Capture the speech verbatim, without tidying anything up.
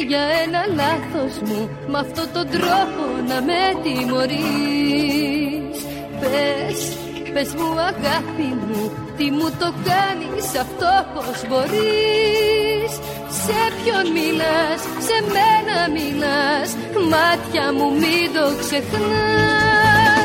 για ένα λάθος μου, με αυτόν τον τρόπο να με τιμωρείς. Πες, πες μου αγάπη μου, τι μου το κάνεις αυτό, πως μπορείς? Σε ποιον μιλάς, σε μένα μιλάς, μάτια μου μην το ξεχνάς.